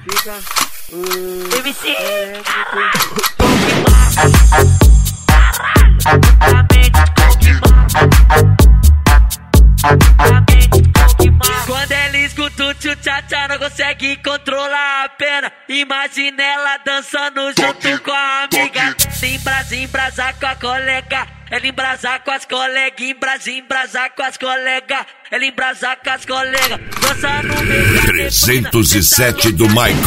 fica MC, quando ela escuta o tchu-tchá-tchá, não consegue controlar a pena. Imagina ela dançando junto com a amiga. Embrasar com a colega. Ela embrasar com as colegas, embrasar com as colegas. Ela embrasar com as colegas. Dança no meio 307 do Michael.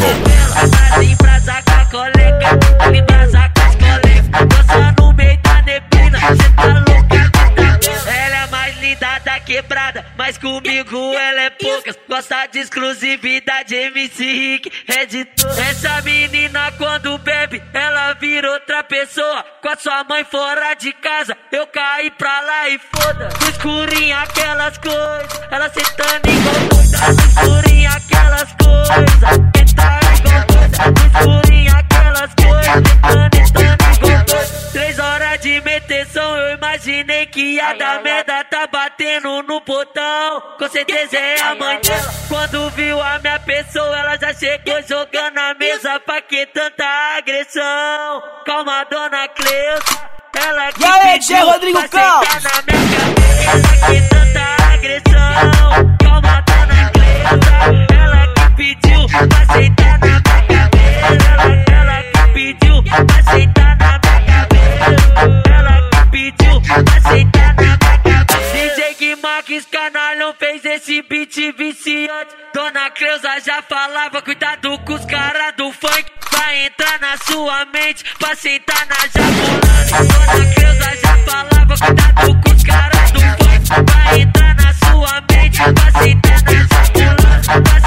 Embrasar com a colega. Ela embrasar com as colegas. Dança no meio da neblina. Cê tá louca? Ela é mais linda da quebrada, mas comigo ela é poucas. Gosta de exclusividade, MC Rick é de todas. Essa menina quando bebe, ela vira outra pessoa. Com a sua mãe fora de casa, eu caí pra lá e foda. No escurinho aquelas coisas, ela sentando igual doida. No escurinho aquelas coisas, sentando igual doida. No escurinho aquelas coisas, sentando igual doida. 3 horas de meteção, eu imaginei que ia dar merda. Tá batendo no portão, com certeza é a mãe dela. Quando viu a minha pessoa, ela já chegou jogando a mesa. Pra que tanta agressão? Calma, dona Cleusa. Ela que pediu Rodrigo pra sentar na minha cabeça. Que tanta agressão? Calma, dona Cleusa. Ela que pediu pra sentar na minha cabeça. Ela que pediu pra sentar na minha cabeça. Ela que pediu pra sentar na minha cabeça. DJ Guimarães Canalhão fez esse beat viciante. Dona Cleusa já falava, cuidado com os caras do funk. Vai entrar na sua mente pra sentar na jabulani. Dona Cleusa já falava, cuidado com os caras do funk. Vai entrar na sua mente pra sentar na jabulani.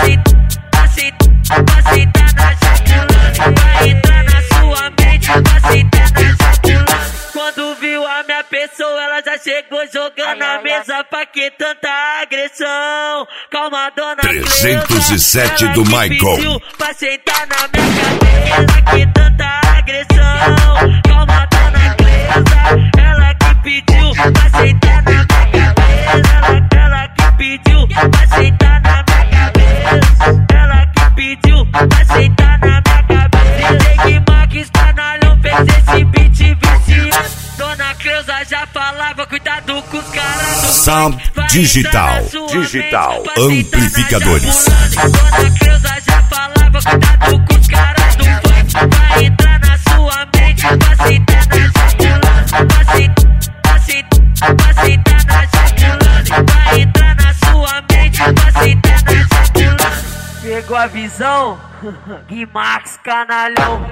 Pra sentar na jabulani. Vai entrar na sua mente pra sentar na jabulani. Quando viu a minha pessoa, ela já chegou jogando a mesa. Pra que tanta agressão? Calma, dona 307 do Michael. Pra sentar na minha cabeça. Que tanta agressão? Calma, dona Cleusa. Ela que pediu pra sentar na minha cabeça. Ela que pediu pra sentar na minha cabeça. Ela que pediu pra sentar na minha cabeça. DJ Guimarães Canalhão fez esse beat viciante. Dona Cleusa já falava, cuidado com os caras do Sound Digital Amplificadores. Dona Cleusa já falava, cuidado com os caras do funk. Vai entrar na sua mente pra sentar na jabulani. Pra sentar na jabulani. Vai entrar na sua mente pra sentar na jabulani. Pegou a visão? Guimarães Canalhão.